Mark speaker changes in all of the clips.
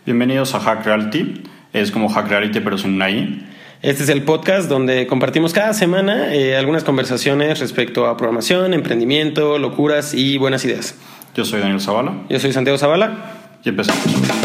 Speaker 1: Bienvenidos a Hack Reality. Es como Hack Reality pero sin una I.
Speaker 2: Este es el podcast donde compartimos cada semana algunas conversaciones respecto a programación, emprendimiento, locuras y buenas ideas.
Speaker 1: Yo soy Daniel Zavala.
Speaker 2: Yo soy Santiago Zavala.
Speaker 1: Y empezamos.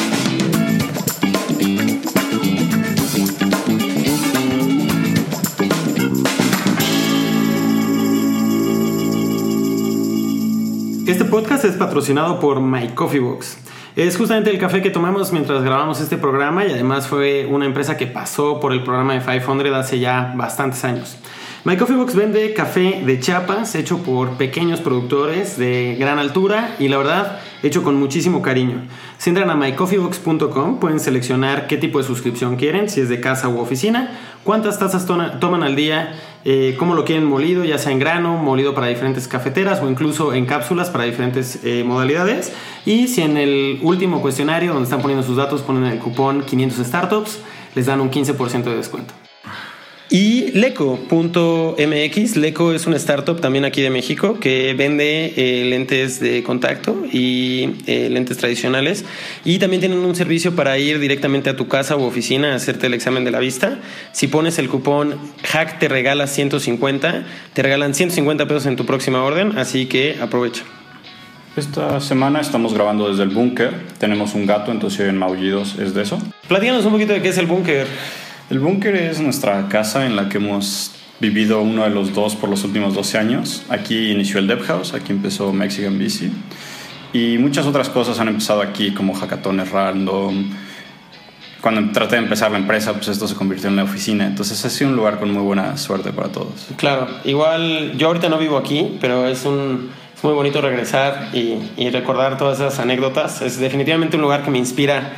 Speaker 2: Este podcast es patrocinado por My Coffee Box. Es justamente el café que tomamos mientras grabamos este programa y además fue una empresa que pasó por el programa de 500 hace ya bastantes años. My Coffee Box vende café de Chiapas hecho por pequeños productores de gran altura y la verdad hecho con muchísimo cariño. Si entran a mycoffeebox.com pueden seleccionar qué tipo de suscripción quieren, si es de casa u oficina, cuántas tazas toman al día, cómo lo quieren molido, ya sea en grano, molido para diferentes cafeteras o incluso en cápsulas para diferentes modalidades. Y si en el último cuestionario donde están poniendo sus datos ponen el cupón 500 Startups, les dan un 15% de descuento. Y Leco.mx, Leco es una startup también aquí de México que vende lentes de contacto y lentes tradicionales y también tienen un servicio para ir directamente a tu casa u oficina a hacerte el examen de la vista. Si pones el cupón HACK te regala 150, te regalan 150 pesos en tu próxima orden, así que aprovecha.
Speaker 1: Esta semana estamos grabando desde el búnker. Tenemos un gato, entonces si oyen maullidos es de eso.
Speaker 2: Platícanos un poquito de qué es el búnker.
Speaker 1: El búnker es nuestra casa en la que hemos vivido uno de los dos por los últimos 12 años. Aquí inició el Dev House, aquí empezó Mexican Bici y muchas otras cosas han empezado aquí como hackatones random. Cuando traté de empezar la empresa, pues esto se convirtió en la oficina. Entonces ha sido un lugar con muy buena suerte para todos.
Speaker 2: Claro, igual yo ahorita no vivo aquí, pero es muy bonito regresar y recordar todas esas anécdotas. Es definitivamente un lugar que me inspira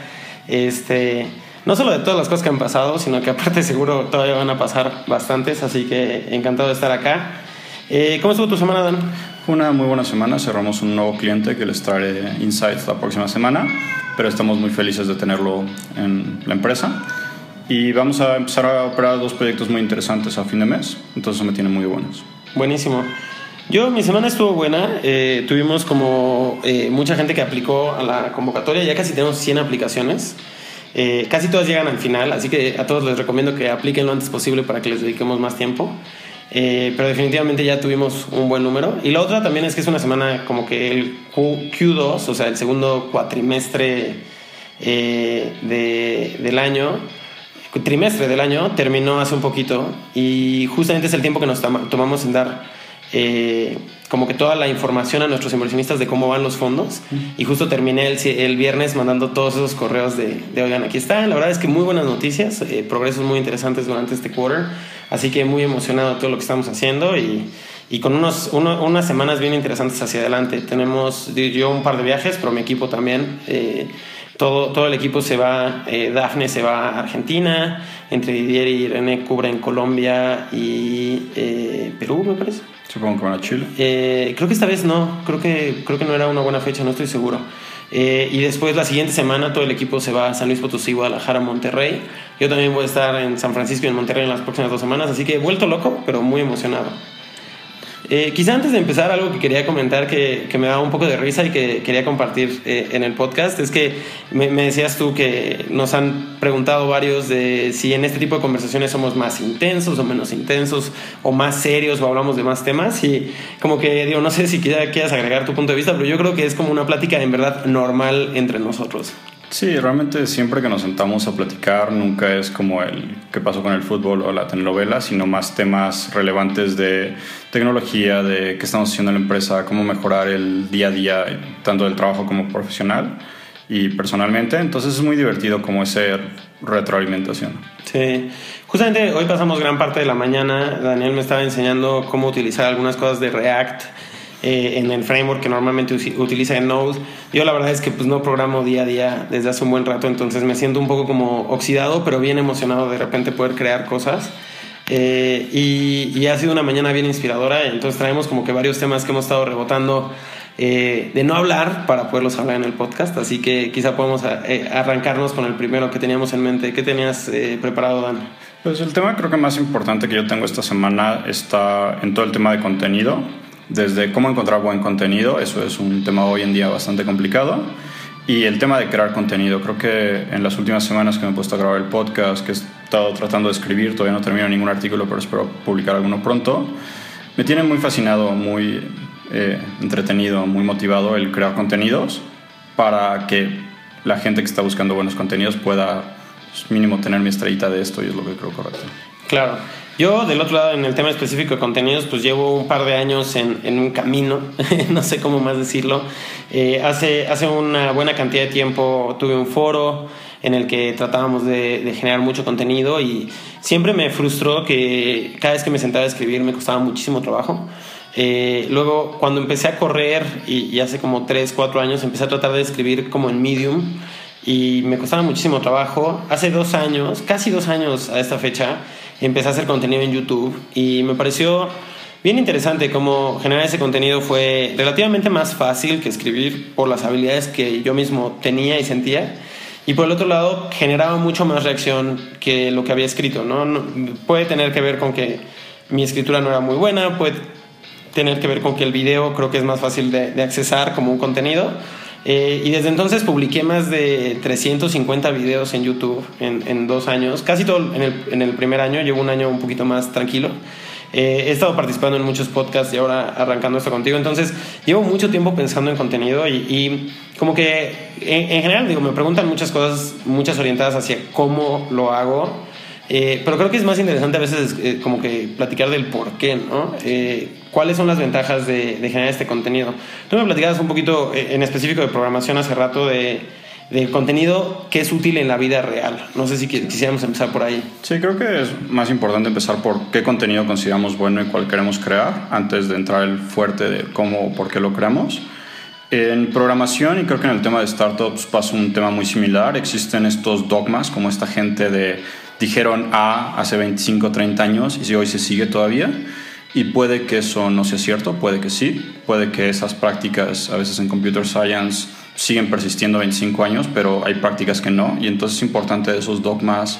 Speaker 2: no solo de todas las cosas que han pasado, sino que aparte seguro todavía van a pasar bastantes, así que encantado de estar acá. ¿Cómo estuvo tu semana, Dan?
Speaker 1: Fue una muy buena semana, cerramos un nuevo cliente que les traeré insights la próxima semana, pero estamos muy felices de tenerlo en la empresa y vamos a empezar a operar dos proyectos muy interesantes a fin de mes, entonces eso me tiene muy buenos.
Speaker 2: Buenísimo. Mi semana estuvo buena, tuvimos como mucha gente que aplicó a la convocatoria, ya casi tenemos 100 aplicaciones. Casi todas llegan al final, así que a todos les recomiendo que apliquen lo antes posible para que les dediquemos más tiempo. Pero definitivamente ya tuvimos un buen número. Y la otra también es que es una semana como que el Q2, o sea, el segundo cuatrimestre del año, trimestre del año, terminó hace un poquito. Y justamente es el tiempo que nos tomamos en dar como que toda la información a nuestros inversionistas de cómo van los fondos. Y justo terminé el viernes mandando todos esos correos de oigan, aquí está. La verdad es que muy buenas noticias, progresos muy interesantes durante este quarter, así que muy emocionado de todo lo que estamos haciendo y con unas semanas bien interesantes hacia adelante. Tenemos yo un par de viajes, pero mi equipo también. Todo el equipo se va, Dafne se va a Argentina, entre Didier y René cubren Colombia y Perú, me parece.
Speaker 1: Supongo que van a Chile.
Speaker 2: Creo que esta vez no, creo que no era una buena fecha, no estoy seguro. Y después la siguiente semana todo el equipo se va a San Luis Potosí, Guadalajara, Monterrey. Yo también voy a estar en San Francisco y en Monterrey en las próximas 2 semanas, así que he vuelto loco, pero muy emocionado. Quizá antes de empezar, algo que quería comentar que me da un poco de risa y que quería compartir en el podcast es que me decías tú que nos han preguntado varios de si en este tipo de conversaciones somos más intensos o menos intensos o más serios o hablamos de más temas y como que digo, no sé si quieras agregar tu punto de vista, pero yo creo que es como una plática en verdad normal entre nosotros.
Speaker 1: Sí, realmente siempre que nos sentamos a platicar nunca es como el qué pasó con el fútbol o la telenovela, sino más temas relevantes de tecnología, de qué estamos haciendo en la empresa, cómo mejorar el día a día, tanto del trabajo como profesional y personalmente. Entonces es muy divertido como esa retroalimentación. Sí,
Speaker 2: justamente hoy pasamos gran parte de la mañana, Daniel me estaba enseñando cómo utilizar algunas cosas de React en el framework que normalmente utiliza en Node. Yo la verdad es que pues no programo día a día desde hace un buen rato, entonces me siento un poco como oxidado, pero bien emocionado de repente poder crear cosas. Y ha sido una mañana bien inspiradora, entonces traemos como que varios temas que hemos estado rebotando de no hablar para poderlos hablar en el podcast, así que quizá podamos arrancarnos con el primero que teníamos en mente. ¿Qué tenías preparado, Dan?
Speaker 1: Pues el tema creo que más importante que yo tengo esta semana está en todo el tema de contenido. Desde cómo encontrar buen contenido, eso es un tema hoy en día bastante complicado. Y el tema de crear contenido, creo que en las últimas semanas que me he puesto a grabar el podcast, que he estado tratando de escribir, todavía no termino ningún artículo, pero espero publicar alguno pronto, me tiene muy fascinado, muy entretenido, muy motivado el crear contenidos para que la gente que está buscando buenos contenidos pueda, pues, mínimo tener mi estrellita de esto, y es lo que creo correcto.
Speaker 2: Claro. Yo, del otro lado, en el tema específico de contenidos, pues llevo un par de años en un camino, no sé cómo más decirlo. Hace una buena cantidad de tiempo tuve un foro en el que tratábamos de generar mucho contenido, y siempre me frustró que cada vez que me sentaba a escribir me costaba muchísimo trabajo. Luego, cuando empecé a correr, y hace como 3-4 años, empecé a tratar de escribir como en Medium, y me costaba muchísimo trabajo. Hace 2 años, casi 2 años a esta fecha, empecé a hacer contenido en YouTube, y me pareció bien interesante cómo generar ese contenido fue relativamente más fácil que escribir por las habilidades que yo mismo tenía y sentía, y por el otro lado generaba mucho más reacción que lo que había escrito, ¿no? Puede tener que ver con que mi escritura no era muy buena, puede tener que ver con que el video creo que es más fácil de accesar como un contenido. Y desde entonces publiqué más de 350 videos en YouTube en 2 años, casi todo en el primer año. Llevo un año un poquito más tranquilo. He estado participando en muchos podcasts y ahora arrancando esto contigo. Entonces llevo mucho tiempo pensando en contenido, y como que en general me preguntan muchas cosas, muchas orientadas hacia cómo lo hago. Pero creo que es más interesante a veces como que platicar del por qué, ¿no? ¿Cuáles son las ventajas de generar este contenido? Tú me platicabas un poquito en específico de programación hace rato, de contenido que es útil en la vida real. No sé si quisiéramos empezar por ahí.
Speaker 1: Sí, creo que es más importante empezar por qué contenido consideramos bueno y cuál queremos crear, antes de entrar el fuerte de cómo o por qué lo creamos. En programación, y creo que en el tema de startups pasa un tema muy similar, existen estos dogmas, como esta gente dijeron A hace 25, 30 años y si hoy se sigue todavía, y puede que eso no sea cierto, puede que sí, puede que esas prácticas a veces en computer science siguen persistiendo 25 años, pero hay prácticas que no, y entonces es importante de esos dogmas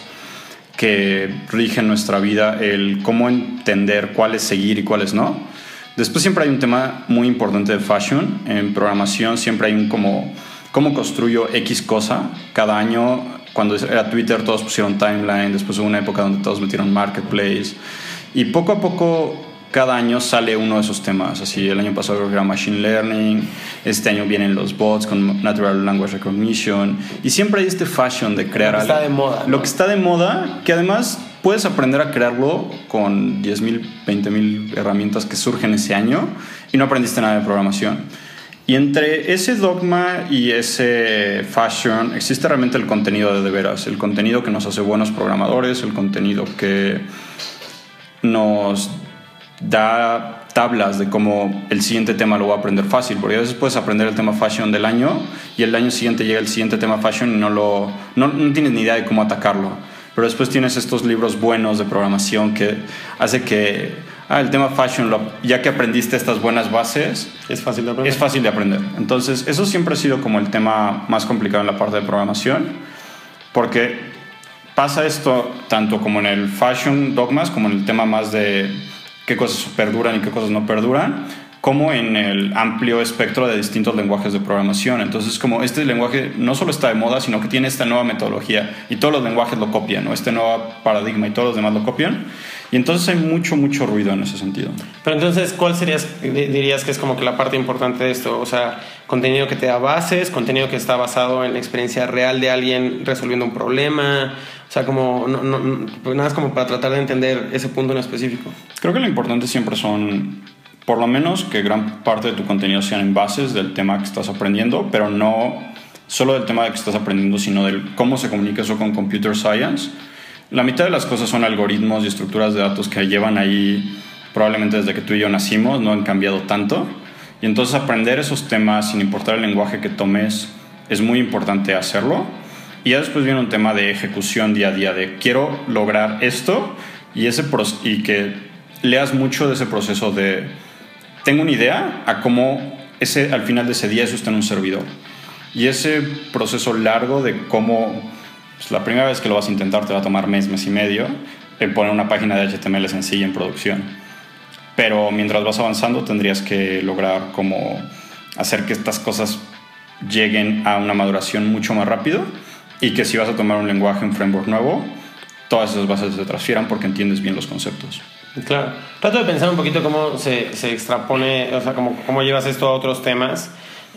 Speaker 1: que rigen nuestra vida, el cómo entender cuáles seguir y cuáles no. Después siempre hay un tema muy importante de fashion. En programación siempre hay un cómo construyo X cosa. Cada año, cuando era Twitter, todos pusieron timeline. Después hubo una época donde todos metieron marketplace. Y poco a poco, cada año sale uno de esos temas. Así, el año pasado creo que era machine learning. Este año vienen los bots con natural language recognition. Y siempre hay este fashion de crear algo.
Speaker 2: Lo que está de moda, ¿no?
Speaker 1: Lo que está de moda, que además puedes aprender a crearlo con 10,000, 20,000 herramientas que surgen ese año y no aprendiste nada de programación. Y entre ese dogma y ese fashion existe realmente el contenido de veras, el contenido que nos hace buenos programadores, el contenido que nos da tablas de cómo el siguiente tema lo voy a aprender fácil, porque a veces puedes aprender el tema fashion del año y el año siguiente llega el siguiente tema fashion y no tienes ni idea de cómo atacarlo. Pero después tienes estos libros buenos de programación que hace que el tema fashion, ya que aprendiste estas buenas bases,
Speaker 2: es fácil de aprender.
Speaker 1: Entonces eso siempre ha sido como el tema más complicado en la parte de programación, porque pasa esto tanto como en el fashion dogmas, como en el tema más de qué cosas perduran y qué cosas no perduran, como en el amplio espectro de distintos lenguajes de programación. Entonces, como este lenguaje no solo está de moda, sino que tiene esta nueva metodología y todos los lenguajes lo copian, ¿no? Este nuevo paradigma y todos los demás lo copian. Y entonces hay mucho ruido en ese sentido.
Speaker 2: Pero entonces, ¿cuál dirías que es como que la parte importante de esto? O sea, contenido que te da bases, contenido que está basado en la experiencia real de alguien resolviendo un problema. O sea, como pues nada, es como para tratar de entender ese punto en específico.
Speaker 1: Creo que lo importante siempre son, por lo menos, que gran parte de tu contenido sean en bases del tema que estás aprendiendo, pero no solo del tema que estás aprendiendo, sino del cómo se comunica eso con computer science. La mitad de las cosas son algoritmos y estructuras de datos que llevan ahí probablemente desde que tú y yo nacimos, no han cambiado tanto. Y entonces aprender esos temas, sin importar el lenguaje que tomes, es muy importante hacerlo. Y ya después viene un tema de ejecución día a día, de quiero lograr esto, y que leas mucho de ese proceso de tengo una idea a cómo al final de ese día eso está en un servidor. Y ese proceso largo de cómo, pues, la primera vez que lo vas a intentar te va a tomar mes y medio, el poner una página de HTML sencilla en producción. Pero mientras vas avanzando tendrías que lograr como hacer que estas cosas lleguen a una maduración mucho más rápido, y que si vas a tomar un lenguaje, un framework nuevo, todas esas bases se transfieran porque entiendes bien los conceptos.
Speaker 2: Claro. Trato de pensar un poquito cómo se extrapone, o sea, cómo llevas esto a otros temas.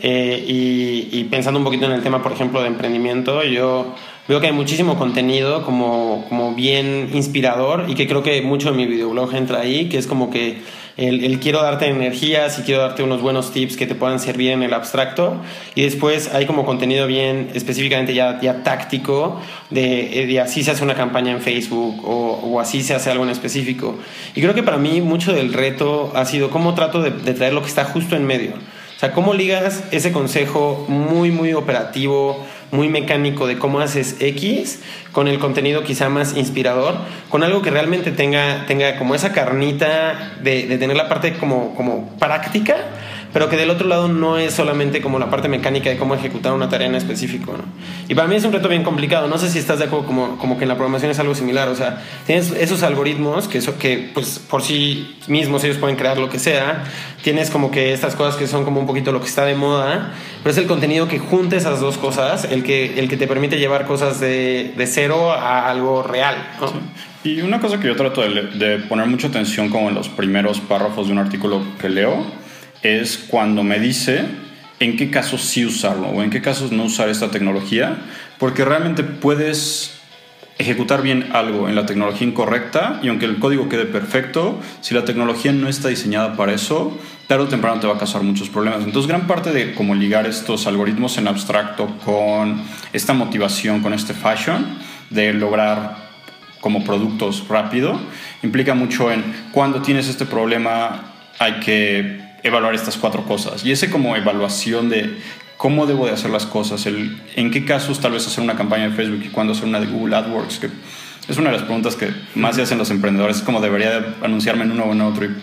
Speaker 2: Y pensando un poquito en el tema, por ejemplo, de emprendimiento, yo veo que hay muchísimo contenido como bien inspirador, y que creo que mucho de mi videoblog entra ahí, que es como que el quiero darte energías y quiero darte unos buenos tips que te puedan servir en el abstracto, y después hay como contenido bien específicamente ya táctico de así se hace una campaña en Facebook o así se hace algo en específico. Y creo que para mí mucho del reto ha sido cómo trato de traer lo que está justo en medio. O sea, cómo ligas ese consejo muy, muy operativo, muy mecánico de cómo haces X, con el contenido quizá más inspirador, con algo que realmente tenga como esa carnita de tener la parte como práctica, pero que del otro lado no es solamente como la parte mecánica de cómo ejecutar una tarea en específico, ¿no? Y para mí es un reto bien complicado. No sé si estás de acuerdo como que en la programación es algo similar. O sea, tienes esos algoritmos que pues por sí mismos ellos pueden crear lo que sea. Tienes como que estas cosas que son como un poquito lo que está de moda, pero es el contenido que junta esas dos cosas el que te permite llevar cosas de cero a algo real, ¿no?
Speaker 1: Sí. Y una cosa que yo trato de poner mucha atención como en los primeros párrafos de un artículo que leo es cuando me dice en qué casos sí usarlo o en qué casos no usar esta tecnología, porque realmente puedes ejecutar bien algo en la tecnología incorrecta, y aunque el código quede perfecto, si la tecnología no está diseñada para eso, tarde o temprano te va a causar muchos problemas. Entonces, gran parte de cómo ligar estos algoritmos en abstracto con esta motivación, con este fashion de lograr como productos rápido, implica mucho en cuando tienes este problema hay que evaluar estas 4 cosas, y ese como evaluación de cómo debo de hacer las cosas, en qué casos tal vez hacer una campaña de Facebook y cuándo hacer una de Google AdWords, que es una de las preguntas que más se hacen los emprendedores, es como debería de anunciarme en uno o en otro, y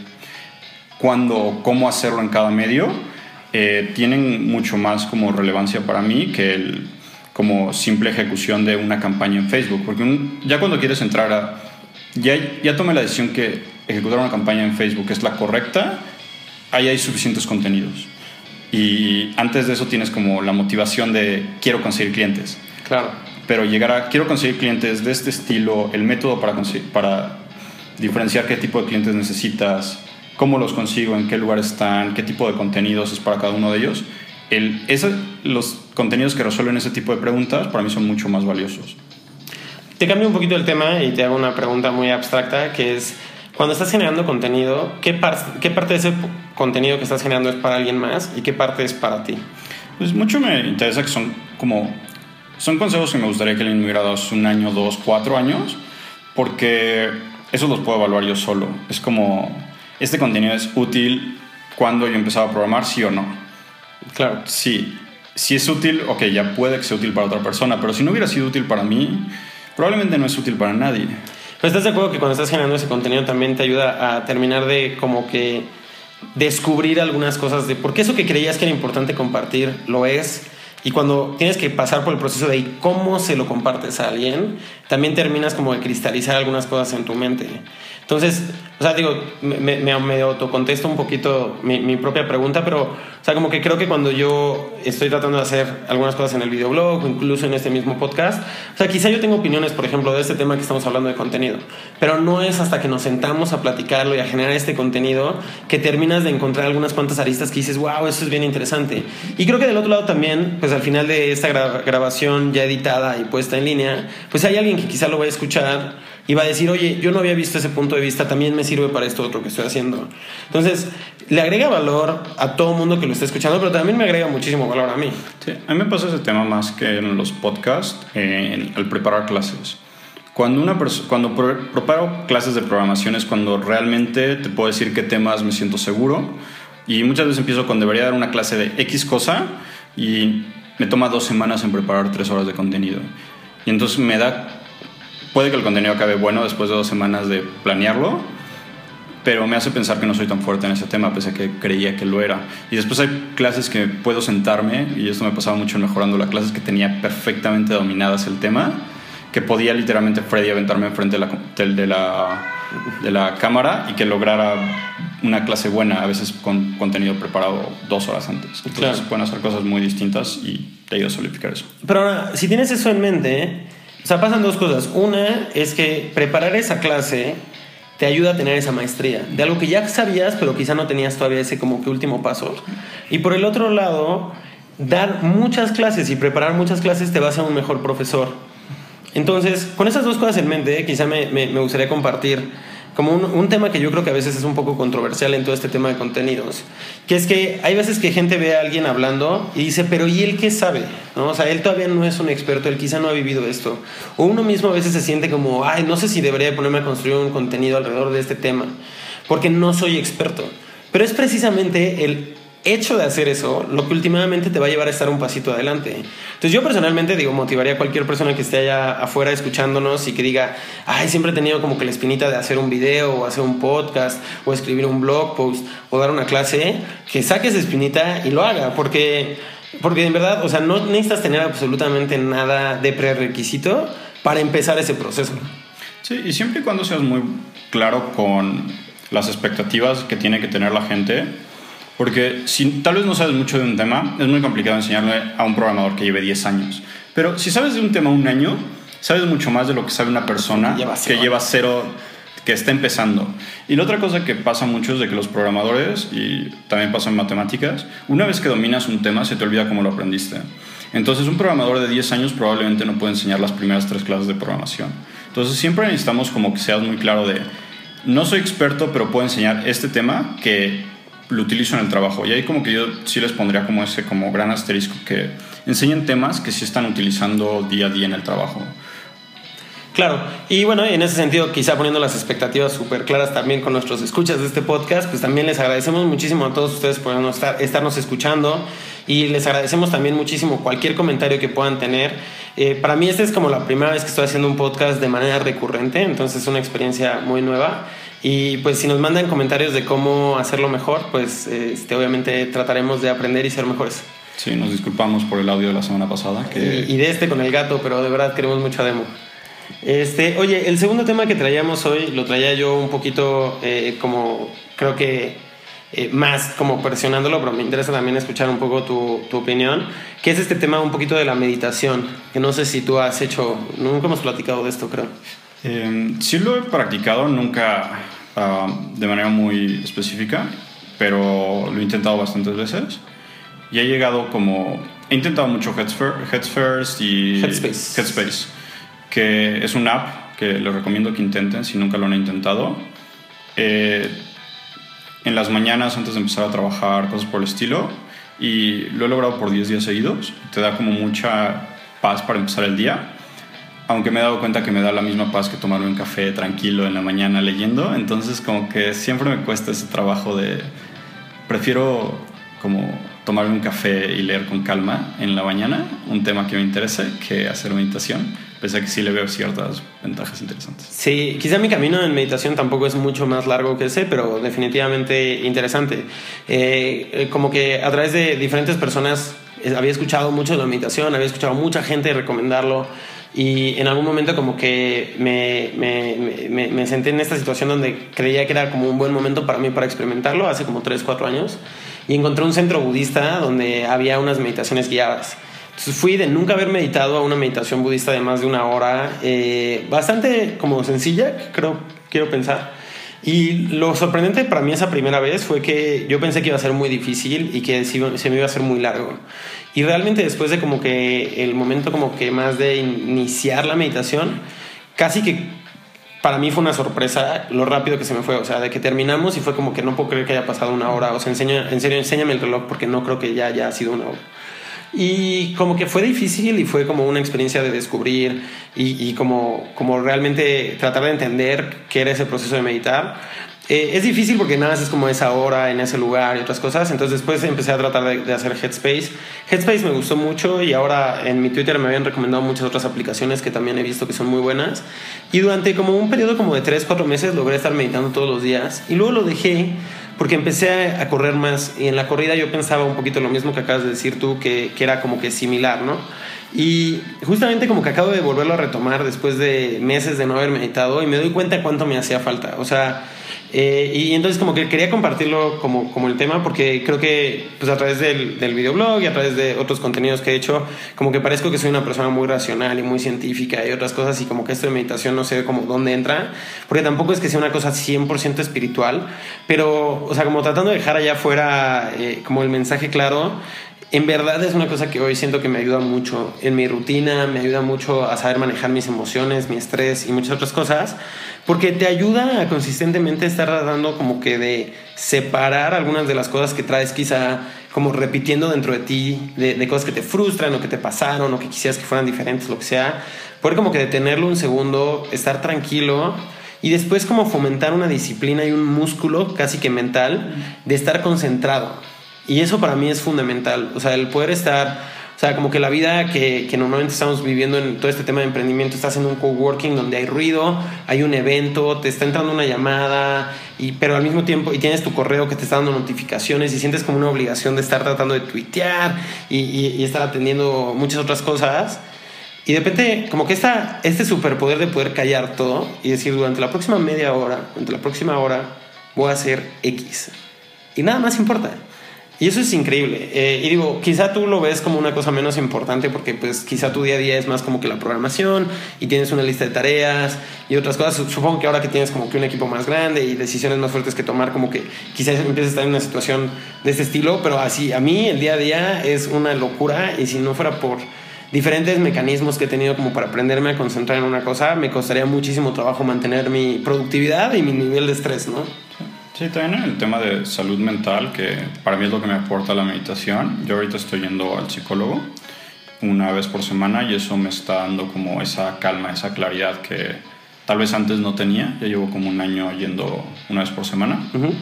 Speaker 1: cómo hacerlo en cada medio, tienen mucho más como relevancia para mí que como simple ejecución de una campaña en Facebook, porque ya cuando quieres entrar ya tomé la decisión que ejecutar una campaña en Facebook es la correcta, ahí hay suficientes contenidos. Y antes de eso tienes como la motivación de quiero conseguir clientes.
Speaker 2: Claro.
Speaker 1: Pero quiero conseguir clientes de este estilo, el método para diferenciar qué tipo de clientes necesitas, cómo los consigo, en qué lugar están, qué tipo de contenidos es para cada uno de ellos. Los contenidos que resuelven ese tipo de preguntas para mí son mucho más valiosos.
Speaker 2: Te cambio un poquito el tema y te hago una pregunta muy abstracta, que es: cuando estás generando contenido, ¿qué parte de ese contenido que estás generando es para alguien más y qué parte es para ti?
Speaker 1: Pues mucho me interesa que son consejos que me gustaría que alguien me hubiera dado hace 1 año, 2, 4 años, porque eso los puedo evaluar yo solo. Es como, ¿este contenido es útil cuando yo empezaba a programar, sí o no?
Speaker 2: Claro.
Speaker 1: Sí. Si es útil, ok, ya puede que sea útil para otra persona, pero si no hubiera sido útil para mí, probablemente no es útil para nadie.
Speaker 2: Pero ¿estás de acuerdo que cuando estás generando ese contenido también te ayuda a terminar de como que descubrir algunas cosas de por qué eso que creías que era importante compartir lo es? Y cuando tienes que pasar por el proceso de cómo se lo compartes a alguien, también terminas como de cristalizar algunas cosas en tu mente. Entonces, o sea, digo, me autocontesto un poquito mi propia pregunta, pero, o sea, como que creo que cuando yo estoy tratando de hacer algunas cosas en el videoblog o incluso en este mismo podcast, o sea, quizá yo tengo opiniones, por ejemplo, de este tema que estamos hablando de contenido, pero no es hasta que nos sentamos a platicarlo y a generar este contenido que terminas de encontrar algunas cuantas aristas que dices, wow, eso es bien interesante. Y creo que del otro lado también, pues al final de esta grabación ya editada y puesta en línea, pues hay alguien que quizá lo va a escuchar y va a decir, oye, yo no había visto ese punto de vista, también me sirve para esto otro que estoy haciendo. Entonces, le agrega valor a todo mundo que lo esté escuchando, pero también me agrega muchísimo valor a mí.
Speaker 1: Sí, a mí me pasa ese tema más que en los podcasts, al preparar clases. Cuando preparo clases de programación es cuando realmente te puedo decir qué temas me siento seguro, y muchas veces empiezo cuando debería dar una clase de X cosa y me toma 2 semanas en preparar 3 horas de contenido. Y entonces puede que el contenido acabe bueno después de 2 semanas de planearlo, pero me hace pensar que no soy tan fuerte en ese tema, pese a que creía que lo era. Y después hay clases que puedo sentarme, y esto me pasaba mucho en Mejorando, las clases que tenía perfectamente dominadas el tema, que podía literalmente Freddy aventarme enfrente de la cámara y que lograra una clase buena, a veces con contenido preparado 2 horas antes. Entonces pueden hacer cosas muy distintas y te ayuda a solidificar eso.
Speaker 2: Pero ahora, si tienes eso en mente, o sea, pasan 2 cosas. Una es que preparar esa clase te ayuda a tener esa maestría de algo que ya sabías, pero quizá no tenías todavía ese como que último paso. Y por el otro lado, dar muchas clases y preparar muchas clases te va a hacer un mejor profesor. Entonces, con esas 2 cosas en mente, quizá me gustaría compartir como un tema que yo creo que a veces es un poco controversial en todo este tema de contenidos, que es que hay veces que gente ve a alguien hablando y dice, pero ¿y él qué sabe? ¿No? O sea, él todavía no es un experto, él quizá no ha vivido esto. O uno mismo a veces se siente como, ay, no sé si debería ponerme a construir un contenido alrededor de este tema, porque no soy experto. Pero es precisamente el hecho de hacer eso lo que últimamente te va a llevar a estar un pasito adelante. Entonces yo personalmente motivaría a cualquier persona que esté allá afuera escuchándonos y que diga, ay, siempre he tenido como que la espinita de hacer un video o hacer un podcast o escribir un blog post o dar una clase, que saque esa espinita y lo haga, porque en verdad, o sea, no necesitas tener absolutamente nada de prerequisito para empezar ese proceso.
Speaker 1: Sí, y siempre y cuando seas muy claro con las expectativas que tiene que tener la gente. Porque si tal vez no sabes mucho de un tema, es muy complicado enseñarle a un programador que lleve 10 años. Pero si sabes de un tema 1 año, sabes mucho más de lo que sabe una persona que lleva 0, que está empezando. Y la otra cosa que pasa mucho es de que los programadores, y también pasa en matemáticas, una vez que dominas un tema se te olvida cómo lo aprendiste. Entonces un programador de 10 años probablemente no puede enseñar las primeras 3 clases de programación. Entonces siempre necesitamos como que seas muy claro de, no soy experto, pero puedo enseñar este tema que lo utilizo en el trabajo. Y ahí como que yo sí les pondría como ese como gran asterisco, que enseñen temas que sí están utilizando día a día en el trabajo.
Speaker 2: Claro, y bueno, en ese sentido, quizá poniendo las expectativas súper claras también con nuestros escuchas de este podcast, pues también les agradecemos muchísimo a todos ustedes por estarnos escuchando, y les agradecemos también muchísimo cualquier comentario que puedan tener. Para mí esta es como la primera vez que estoy haciendo un podcast de manera recurrente, entonces es una experiencia muy nueva. Y pues si nos mandan comentarios de cómo hacerlo mejor, pues obviamente trataremos de aprender y ser mejores.
Speaker 1: Sí, nos disculpamos por el audio de la semana pasada.
Speaker 2: Y de con el gato, pero de verdad queremos mucho a Demo. Oye, el segundo tema que traíamos hoy lo traía yo un poquito como creo que más como presionándolo, pero me interesa también escuchar un poco tu opinión, que es este tema un poquito de la meditación, que no sé si tú has hecho, nunca hemos platicado de esto, creo.
Speaker 1: Sí lo he practicado, nunca de manera muy específica, pero lo he intentado bastantes veces y he intentado mucho Heads First y Headspace, que es una app que les recomiendo que intenten si nunca lo han intentado. En las mañanas antes de empezar a trabajar, cosas por el estilo, y lo he logrado por 10 días seguidos. Te da como mucha paz para empezar el día, aunque me he dado cuenta que me da la misma paz que tomarme un café tranquilo en la mañana leyendo. Entonces como que siempre me cuesta ese trabajo de prefiero como tomarme un café y leer con calma en la mañana un tema que me interese que hacer meditación, pese a que sí le veo ciertas ventajas interesantes.
Speaker 2: Sí, quizá mi camino en meditación tampoco es mucho más largo que ese, pero definitivamente interesante. Como que a través de diferentes personas había escuchado mucho de la meditación, había escuchado mucha gente recomendarlo, y en algún momento como que me senté en esta situación donde creía que era como un buen momento para mí para experimentarlo, hace como 3-4 años, y encontré un centro budista donde había unas meditaciones guiadas. Entonces fui de nunca haber meditado a una meditación budista de más de 1 hora, bastante como sencilla, quiero pensar. Y lo sorprendente para mí esa primera vez fue que yo pensé que iba a ser muy difícil y que se me iba a hacer muy largo. Y realmente después de como que el momento como que más de iniciar la meditación, casi que para mí fue una sorpresa lo rápido que se me fue. O sea, de que terminamos y fue como que no puedo creer que haya pasado 1 hora. O sea, en serio, enséñame el reloj porque no creo que ya haya sido 1 hora. Y como que fue difícil y fue como una experiencia de descubrir y como realmente tratar de entender qué era ese proceso de meditar. Es difícil porque nada más es como esa hora en ese lugar y otras cosas. Entonces después empecé a tratar de hacer Headspace. Headspace me gustó mucho y ahora en mi Twitter me habían recomendado muchas otras aplicaciones que también he visto que son muy buenas. Y durante como un periodo como de 3-4 meses logré estar meditando todos los días. Y luego lo dejé porque empecé a correr más. Y en la corrida yo pensaba un poquito lo mismo que acabas de decir tú, que era como que similar, ¿no? Y justamente como que acabo de volverlo a retomar después de meses de no haber meditado y me doy cuenta cuánto me hacía falta. O sea, y entonces como que quería compartirlo como el tema porque creo que pues a través del videoblog y a través de otros contenidos que he hecho, como que parezco que soy una persona muy racional y muy científica y otras cosas, y como que esto de meditación no sé como dónde entra, porque tampoco es que sea una cosa 100% espiritual, pero, o sea, como tratando de dejar allá afuera como el mensaje claro. En verdad es una cosa que hoy siento que me ayuda mucho en mi rutina, me ayuda mucho a saber manejar mis emociones, mi estrés y muchas otras cosas, porque te ayuda a consistentemente estar tratando como que de separar algunas de las cosas que traes quizá como repitiendo dentro de ti, de cosas que te frustran o que te pasaron o que quisieras que fueran diferentes, lo que sea, poder como que detenerlo un segundo, estar tranquilo y después como fomentar una disciplina y un músculo casi que mental de estar concentrado. Y eso para mí es fundamental, o sea, el poder estar, o sea, como que la vida que normalmente estamos viviendo en todo este tema de emprendimiento, estás en un coworking donde hay ruido, hay un evento, te está entrando una llamada, pero al mismo tiempo, y tienes tu correo que te está dando notificaciones y sientes como una obligación de estar tratando de tuitear y estar atendiendo muchas otras cosas. Y de repente, como que este superpoder de poder callar todo y decir, durante la próxima media hora, durante la próxima hora, voy a hacer X. Y nada más importa. Y eso es increíble. Y digo, quizá tú lo ves como una cosa menos importante porque pues quizá tu día a día es más como que la programación y tienes una lista de tareas y otras cosas. Supongo que ahora que tienes como que un equipo más grande y decisiones más fuertes que tomar, como que quizás empieces a estar en una situación de este estilo, pero así, a mí el día a día es una locura, y si no fuera por diferentes mecanismos que he tenido como para aprenderme a concentrar en una cosa, me costaría muchísimo trabajo mantener mi productividad y mi nivel de estrés, ¿no?
Speaker 1: Sí, también el tema de salud mental, que para mí es lo que me aporta la meditación. Yo ahorita estoy yendo al psicólogo una vez por semana y eso me está dando como esa calma, esa claridad que tal vez antes no tenía. Ya llevo como un año yendo una vez por semana. Uh-huh.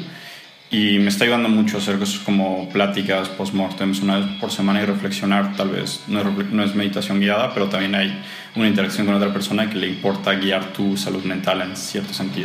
Speaker 1: Y me está ayudando mucho a hacer cosas como pláticas, post-mortems una vez por semana y reflexionar. Tal vez no es meditación guiada, pero también hay una interacción con otra persona que le importa guiar tu salud mental en cierto sentido.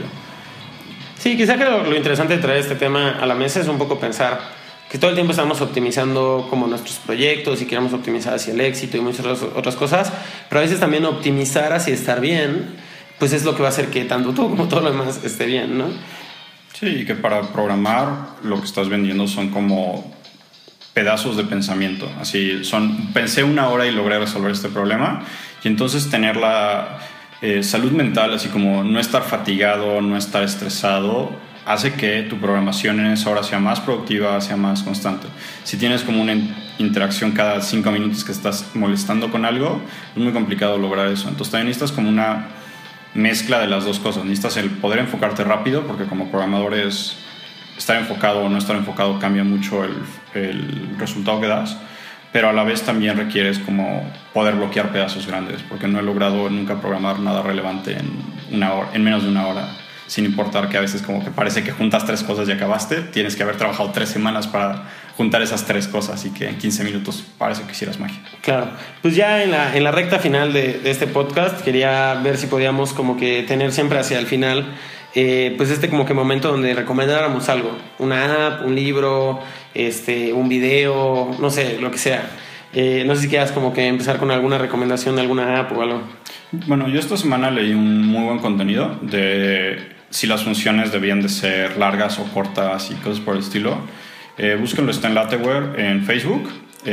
Speaker 2: Sí, quizá que lo interesante de traer este tema a la mesa es un poco pensar que todo el tiempo estamos optimizando como nuestros proyectos y queremos optimizar hacia el éxito y muchas otras cosas, pero a veces también optimizar hacia estar bien, pues es lo que va a hacer que tanto tú como todo lo demás esté bien, ¿no?
Speaker 1: Sí, y que para programar lo que estás vendiendo son como pedazos de pensamiento. Así pensé una hora y logré resolver este problema, y entonces tener la salud mental, así como no estar fatigado, no estar estresado, hace que tu programación en esa hora sea más productiva, sea más constante. Si tienes como una interacción cada 5 minutos que estás molestando con algo, es muy complicado lograr eso. Entonces también necesitas como una mezcla de las dos cosas. Necesitas el poder enfocarte rápido, porque como programador estar enfocado o no estar enfocado cambia mucho el resultado que das, pero a la vez también requieres como poder bloquear pedazos grandes, porque no he logrado nunca programar nada relevante en menos de una hora, sin importar que a veces como que parece que juntas 3 cosas y acabaste. Tienes que haber trabajado 3 semanas para juntar esas 3 cosas y que en 15 minutos parece que hicieras magia.
Speaker 2: Claro, pues ya en la recta final de este podcast quería ver si podíamos como que tener siempre hacia el final pues como que momento donde recomendáramos algo, una app, un libro, un video, no sé, lo que sea. No sé si quieras como que empezar con alguna recomendación de alguna app o algo.
Speaker 1: Bueno, yo esta semana leí un muy buen contenido de si las funciones debían de ser largas o cortas y cosas por el estilo. Búsquenlo, está en Lateware en Facebook.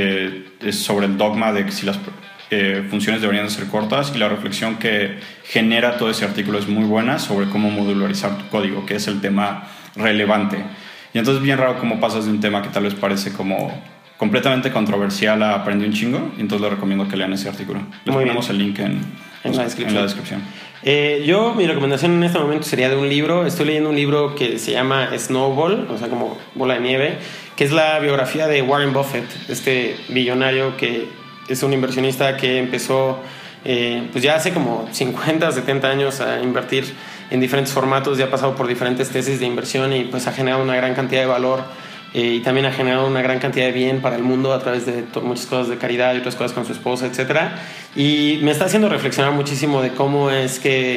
Speaker 1: Es sobre el dogma de que si las funciones deberían de ser cortas, y la reflexión que genera todo ese artículo es muy buena sobre cómo modularizar tu código, que es el tema relevante. Y entonces bien raro cómo pasas de un tema que tal vez parece como completamente controversial a aprender un chingo, y entonces les recomiendo que lean ese artículo. Les ponemos el link en la descripción.
Speaker 2: Yo, mi recomendación en este momento sería de un libro. Estoy leyendo un libro que se llama Snowball, o sea, como bola de nieve, que es la biografía de Warren Buffett, este billonario que es un inversionista que empezó pues ya hace como 50, 70 años a invertir en diferentes formatos. Ya ha pasado por diferentes tesis de inversión y pues ha generado una gran cantidad de valor, y también ha generado una gran cantidad de bien para el mundo a través de muchas cosas de caridad y otras cosas con su esposa, etc. Y me está haciendo reflexionar muchísimo de cómo es que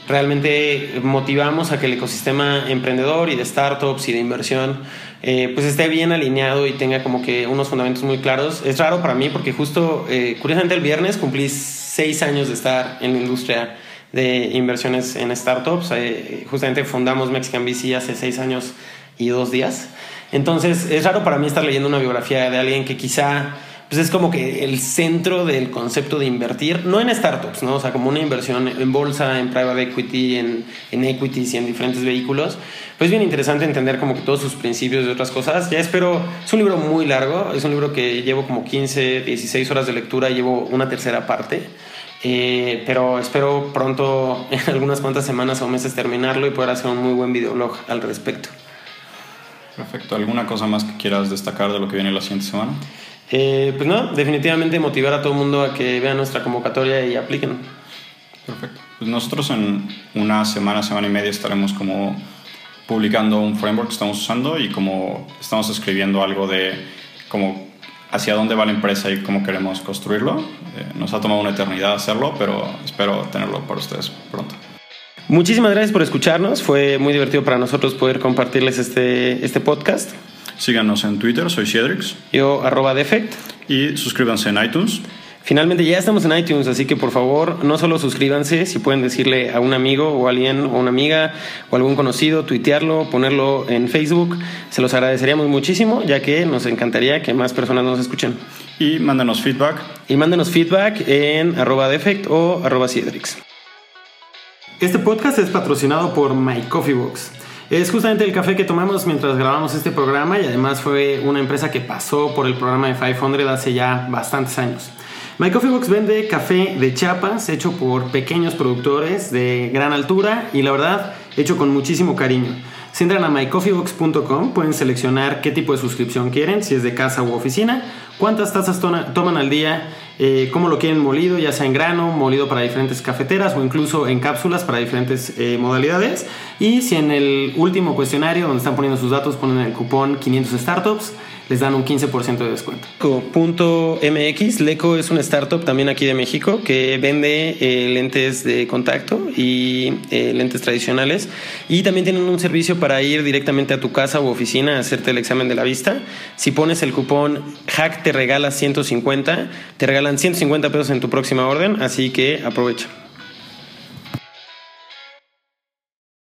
Speaker 2: realmente motivamos a que el ecosistema emprendedor y de startups y de inversión pues esté bien alineado y tenga como que unos fundamentos muy claros. Es raro para mí porque justo, curiosamente el viernes cumplí 6 años de estar en la industria de inversiones en startups. Justamente fundamos Mexican VC hace 6 años y 2 días. Entonces es raro para mí estar leyendo una biografía de alguien que quizá pues es como que el centro del concepto de invertir, no en startups, ¿no? O sea, como una inversión en bolsa, en private equity, en equities y en diferentes vehículos. Pues es bien interesante entender como que todos sus principios y otras cosas. Ya espero, es un libro muy largo, es un libro que llevo como 15, 16 horas de lectura, llevo una tercera parte. Pero espero pronto, en algunas cuantas semanas o meses, terminarlo y poder hacer un muy buen videoblog al respecto.
Speaker 1: Perfecto. ¿Alguna cosa más que quieras destacar de lo que viene la siguiente semana?
Speaker 2: Pues no, definitivamente motivar a todo el mundo a que vean nuestra convocatoria y apliquen.
Speaker 1: Perfecto. Pues nosotros en una semana y media estaremos como publicando un framework que estamos usando y como estamos escribiendo algo de como hacia dónde va la empresa y cómo queremos construirlo. Nos ha tomado una eternidad hacerlo, pero espero tenerlo para ustedes pronto.
Speaker 2: Muchísimas gracias por escucharnos. Fue muy divertido para nosotros poder compartirles este podcast.
Speaker 1: Síganos en Twitter, soy Cedrix.
Speaker 2: Yo, @Defect.
Speaker 1: Y suscríbanse en iTunes.
Speaker 2: Finalmente ya estamos en iTunes, así que por favor no solo suscríbanse, si pueden decirle a un amigo o a alguien o una amiga o algún conocido, tuitearlo, ponerlo en Facebook, se los agradeceríamos muchísimo, ya que nos encantaría que más personas nos escuchen.
Speaker 1: Y mándenos feedback.
Speaker 2: En @Defect o @Cedrix. Este podcast es patrocinado por My Coffee Box. Es justamente el café que tomamos mientras grabamos este programa y además fue una empresa que pasó por el programa de 500 hace ya bastantes años. My Coffee Box vende café de Chiapas hecho por pequeños productores de gran altura y la verdad hecho con muchísimo cariño. Si entran a mycoffeebox.com pueden seleccionar qué tipo de suscripción quieren, si es de casa u oficina, cuántas tazas toman al día, cómo lo quieren molido, ya sea en grano, molido para diferentes cafeteras o incluso en cápsulas para diferentes modalidades. Y si en el último cuestionario donde están poniendo sus datos ponen el cupón 500 Startups, les dan un 15% de descuento. .mx, Leco es una startup también aquí de México que vende lentes de contacto y lentes tradicionales, y también tienen un servicio para ir directamente a tu casa u oficina a hacerte el examen de la vista. Si pones el cupón HACK te regala 150, te regalan 150 pesos en tu próxima orden, así que aprovecha.